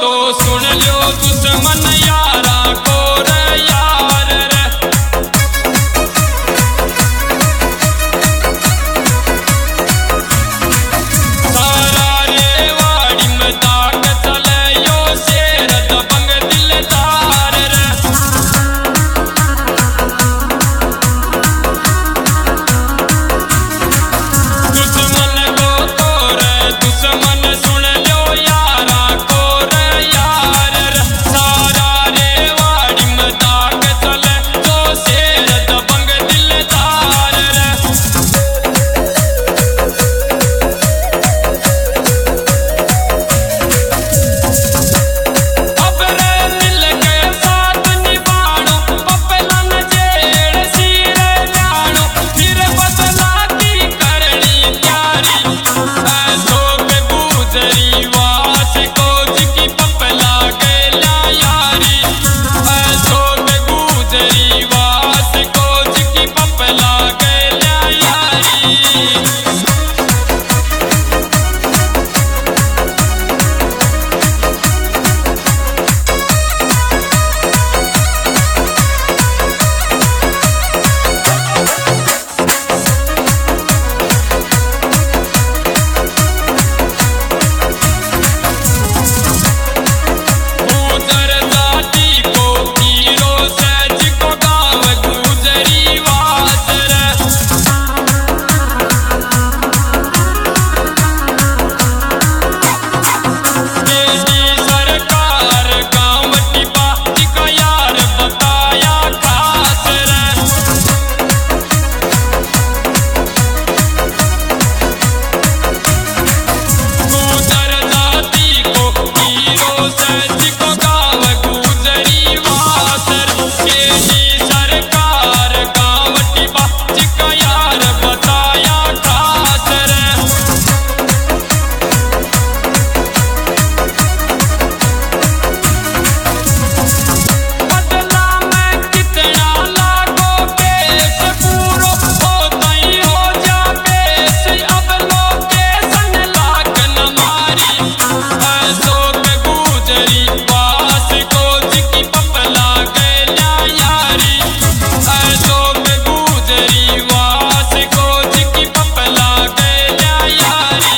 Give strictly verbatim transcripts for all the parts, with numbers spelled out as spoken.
तो सुन लो दुश्मन यारा को रे यार रे। सारा रेवाड़ी में दाग चले यो शेर दबंग दिलदार रे। दुश्मन को तो रे दुश्मन सुन लो यारा को रे यार रे। सारा रेवाड़ी में दाग चले यो शेर दबंग दिलदार रे। अब रे दिल के साथ निभानो पपलन जेड़ सीरे जानो फिर बदला की करनी प्यारी। ऐसो के गुजरी वास कोच की पपला गेला यारी। ऐसो के गुजरी वास कोच की पपला गेला यारी। गुजर जाती को हीरो सज को गाँव गुजरी वास रे। केडी सरकार गाँव टिपा का यार बताया खास रे। गुजर जाती को हीरो सज को गाँव गुजरी वास रे। केडी सरकार गाँव टिपा का यार बताया खास रे। बदला में कितना लागो केस पूरो होता ही हो जा पेश। अब लोकेशन लागन मारी। ऐसो के गुजरी वास कोच की पपला गेला यारी। ऐसो के गुजरी वास कोच की पपला गेला यारी।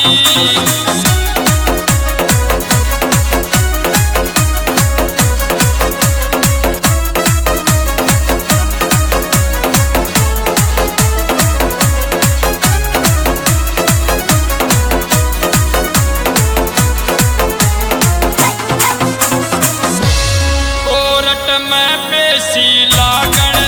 कोरट में पेशी लागण